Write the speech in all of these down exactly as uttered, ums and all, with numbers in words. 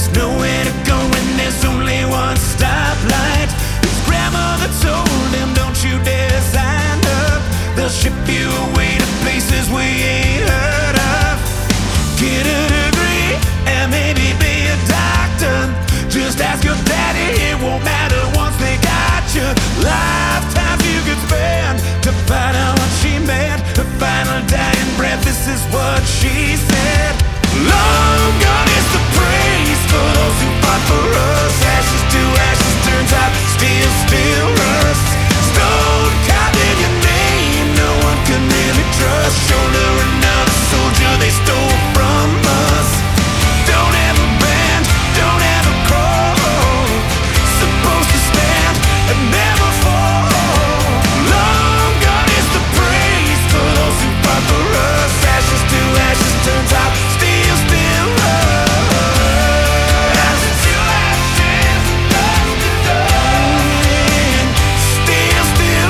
There's nowhere to go when there's only one stoplight. His grandmother told him, don't you dare sign up. They'll ship you away to places we ain't heard of. Get a degree and maybe be a doctor. Just ask your daddy, it won't matter once they got you. Lifetimes you could spend to find out what she meant. Her final dying breath, this is what she said. Long gone is the praise for those who fought for us. Ashes to ashes turns out steel still rust. Stone carved in your name, no one can really trust. Shoulder another soldier they stole from us. Don't ever bend, don't ever crawl. Supposed to stand and never fall. Long gone is the praise for those who fought for us. Ashes to ashes turns out steel still rust. Ashes to ashes, dust to dust. Steel still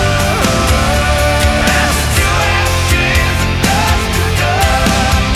rust. Ashes to ashes, dust to dust.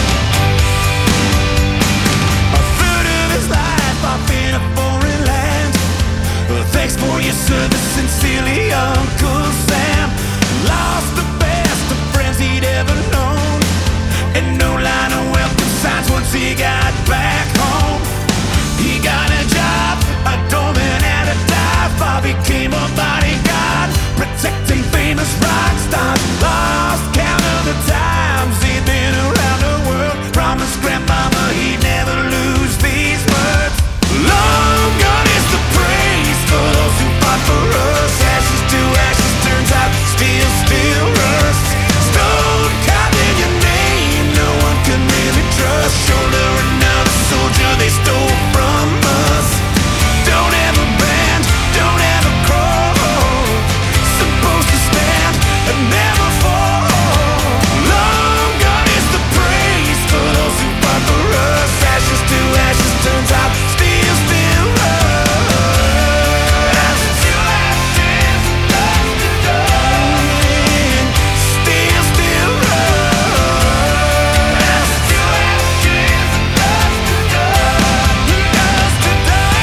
A third of his life off in a foreign land. Well, thanks for your service, sincerely, Uncle Sam. Lost the best of friends he'd ever known, and no line of welcome signs once he got back home. He got a job, a doorman at a dive bar. Became a bodyguard, protecting famous rock stars. Lost count of the times he'd been around the world. Promised grandmama he'd never lose these words. Long gone is the praise for those who fought for us. Ashes to ashes turns out steel still rust. Stone carved in your name, no one can really trust. Shoulder another soldier they stole from us. Don't ever bend, don't ever crawl. Supposed to stand and never fall. Long gone is the praise for those who fought for us. Ashes to ashes turns out steel still rust. Ashes to ashes, dust to dust. Steel still rust. Ashes to ashes, dust to dust. Dust to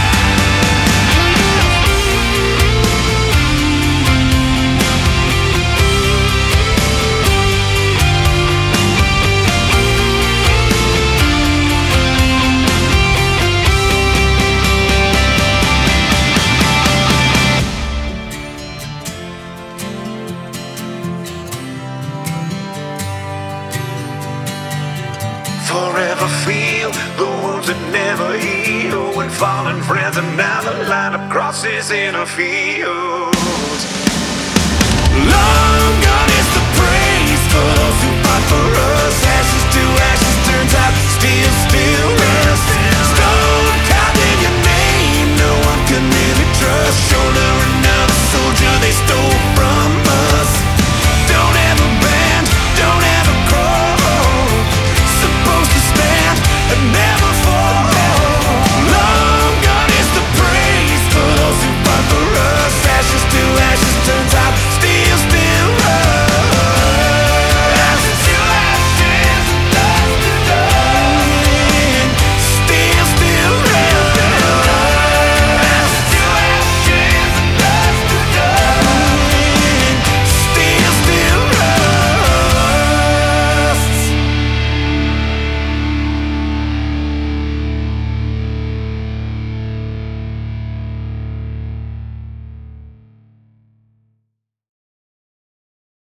forever feel the wounds that never heal. When fallen friends another line of crosses in a field. Long gone is